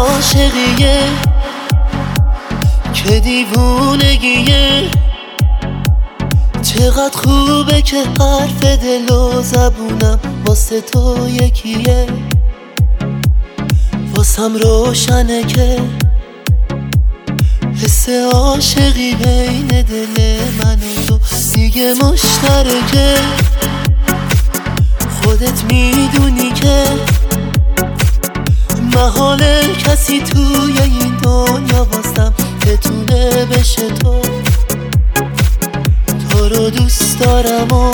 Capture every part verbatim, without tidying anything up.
عاشقیه که دیوونگیه. چقدر خوبه که حرف دل و زبونم واسه تو یکیه. واسم روشنه که حس عاشقی بین دل من و تو دیگه مشترکه. خودت میدونی که محال کسی توی این دنیا واسم بتونه بشه تو. تو رو دوست دارم و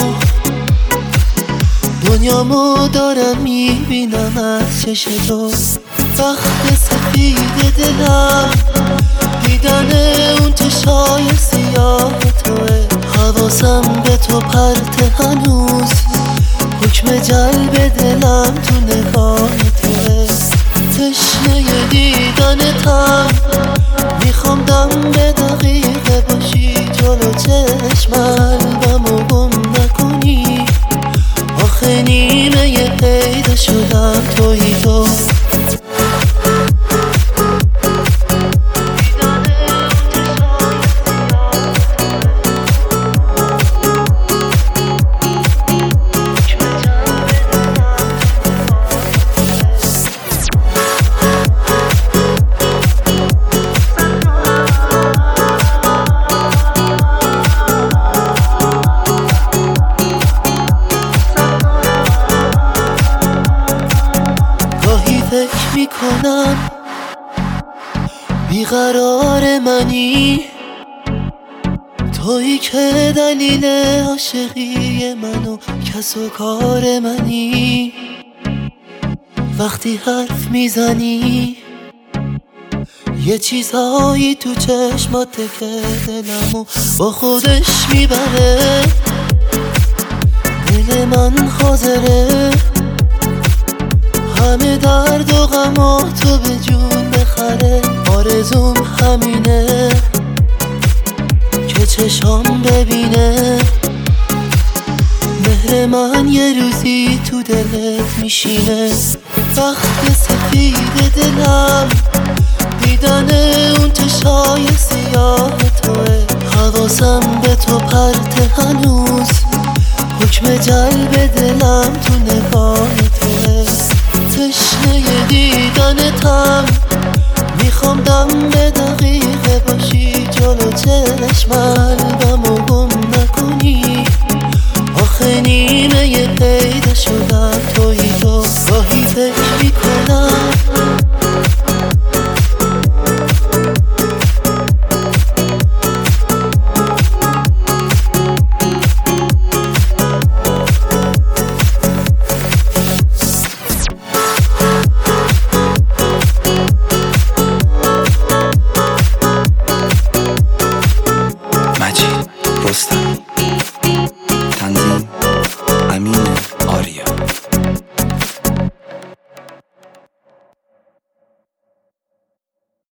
دنیامو دارم میبینم از چش تو. وقت سفید دلم دیدن اون چشای سیاه توه. حواسم به تو پرت هنوز، حکم جلب دلم تو نگاه توه. تشنه دیدنتم، میخوام دم به دقیقه باشی جلو چشم قلبمو گم نکنی. آخه نیمه یه پیدا شدم توی تو. فکر میکنم بیقرار منی، تویی که دلیل عاشقی من و کس و کار منی. وقتی حرف میزنی یه چیزهایی تو چشمات که دلمو با خودش میبره. دل من حاضره همه درد و غما تو به جون بخره. آرزوم همینه که چشام ببینه مهر من یه روزی تو دلت میشینه. وقت سفید دلم دیدن اون چشای سیاه توه. حواسم به تو پرت هنوز، حکم جلب دلم تو نگاه توه. تشنه دیدنتم، میخوام دم به دقیقه باشی جلو چشمم